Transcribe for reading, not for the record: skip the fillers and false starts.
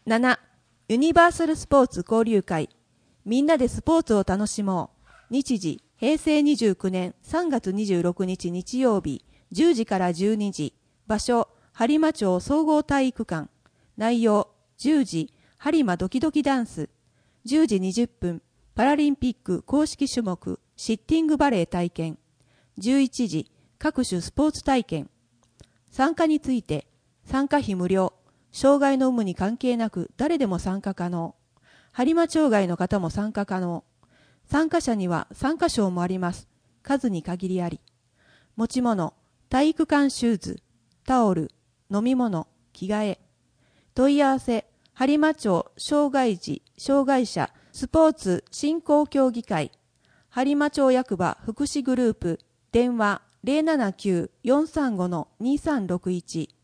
7. ユニバーサルスポーツ交流会。みんなでスポーツを楽しもう。日時、平成29年3月26日日曜日、10時から12時。場所、播磨町総合体育館。内容、10時、播磨ドキドキダンス。10時20分、パラリンピック公式種目、シッティングバレー体験。11時、各種スポーツ体験。参加について、参加費無料。障害の有無に関係なく誰でも参加可能。播磨町外の方も参加可能。参加者には参加賞もあります。数に限りあり。持ち物、体育館シューズ、タオル、飲み物、着替え。問い合わせ、播磨町障害児・障害者スポーツ振興協議会。播磨町役場福祉グループ。電話 079-435-2361